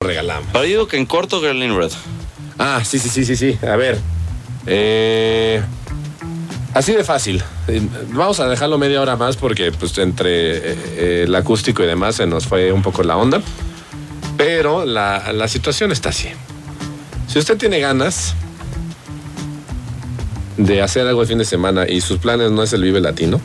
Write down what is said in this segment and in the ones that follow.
regalamos. Pero yo digo que en corto, Girl in Red. Ah, sí. A ver. Así de fácil. Vamos a dejarlo media hora más porque pues entre el acústico y demás se nos fue un poco la onda. Pero la situación está así. Si usted tiene ganas de hacer algo el fin de semana y sus planes no es el Vive Latino,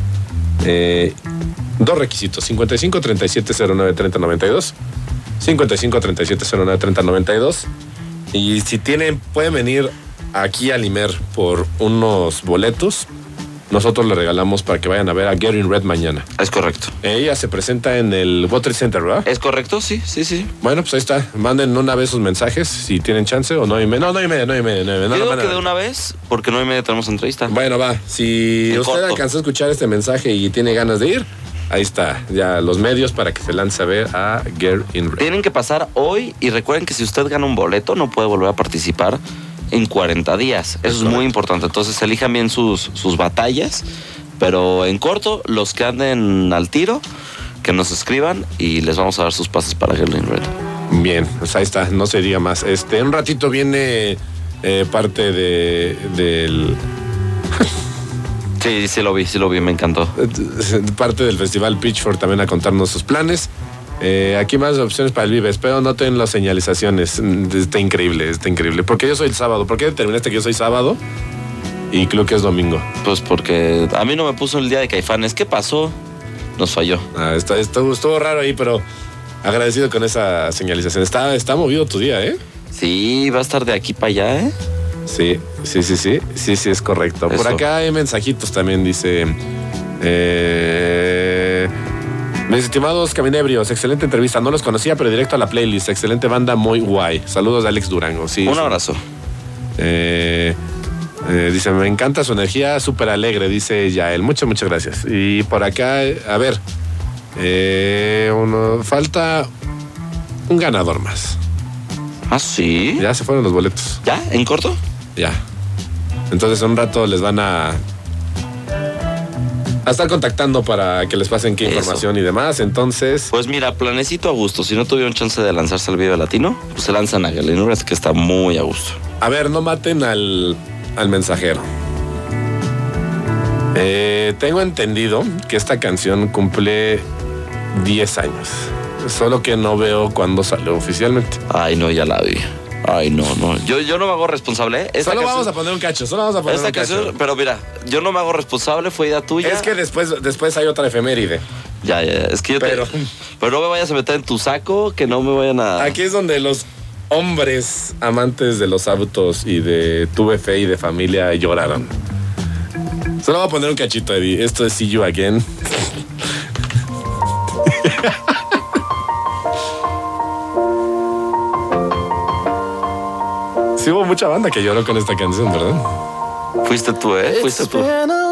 dos requisitos: 55 37 09 30 92, 55 37 09 30 92. Y si pueden venir aquí al Imer por unos boletos, nosotros le regalamos para que vayan a ver a Girl in Red mañana. Es correcto. Ella se presenta en el World Trade Center, ¿verdad? Es correcto, sí. Bueno, pues ahí está. Manden una vez sus mensajes si tienen chance o 9:30. No, 9:30. Yo digo que de una vez, porque 9:30 tenemos entrevista. Bueno, va. Si En usted corto alcanzó a escuchar este mensaje y tiene ganas de ir, ahí está. Ya los medios para que se lance a ver a Girl in Red. Tienen que pasar hoy y recuerden que si usted gana un boleto no puede volver a participar en 40 días. Eso es muy importante. Entonces elijan bien sus batallas. Pero en corto, los que anden al tiro, que nos escriban y les vamos a dar sus pases para Girl in Red. Bien, pues ahí está, no se diga más. Un ratito viene parte del... Sí lo vi, me encantó. Parte del Festival Pitchfork también a contarnos sus planes. Aquí más opciones para el Vive. Espero noten las señalizaciones. Está increíble. Porque yo soy el sábado. ¿Por qué determinaste que yo soy sábado y creo que es domingo? Pues porque a mí no me puso el día de Caifanes. ¿Qué pasó? Nos falló. Estuvo raro ahí, pero agradecido con esa señalización. Está movido tu día, ¿eh? Sí, va a estar de aquí para allá, ¿eh? Sí, es correcto. Eso. Por acá hay mensajitos también, dice... mis estimados caminebrios, excelente entrevista. No los conocía, pero directo a la playlist. Excelente banda, muy guay. Saludos de Alex Durango. Sí, un abrazo. Dice, me encanta su energía, súper alegre, dice Yael. Muchas gracias. Y por acá, a ver, falta un ganador más. ¿Ah, sí? Ya se fueron los boletos. ¿Ya? ¿En corto? Ya. Entonces en un rato les van a estar contactando para que les pasen qué información y demás. Entonces, pues mira, planecito a gusto. Si no tuvieron chance de lanzarse al Vive Latino, pues se lanzan a Girl in Red, que está muy a gusto. A ver, no maten al mensajero. Tengo entendido que esta canción cumple 10 años. Solo que no veo cuándo salió oficialmente. Ay, no, ya la vi. Ay, no. Yo no me hago responsable. Solo vamos a poner un cacho. Esta canción, pero mira, yo no me hago responsable, fue idea tuya. Es que después hay otra efeméride. Ya. Es que pero no me vayas a meter en tu saco, que no me vayan a... Aquí es donde los hombres amantes de los autos y de Tuve Fe y de familia lloraron. Solo voy a poner un cachito, Eddie. Esto es See You Again. Sí hubo mucha banda que lloró con esta canción, ¿verdad? Fuiste tú, Fuiste tú.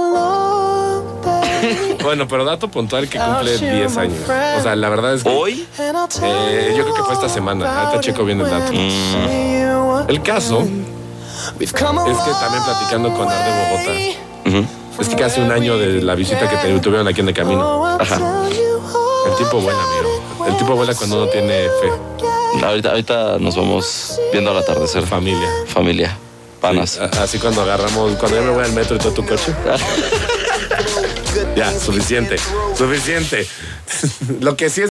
Bueno, pero dato puntual que cumple 10 años. O sea, la verdad es que... ¿Hoy? Yo creo que fue esta semana. Ahorita checo bien el dato. El caso es que también platicando con Ar de Bogotá, es que casi un año de la visita que tuvieron aquí en el camino. Ajá. El tipo vuela, amigo. El tipo vuela cuando uno tiene fe. Ahorita nos vamos viendo al atardecer. Familia. Panas. Sí, así cuando yo me voy al metro y todo tu coche. Ya, suficiente. Lo que sí es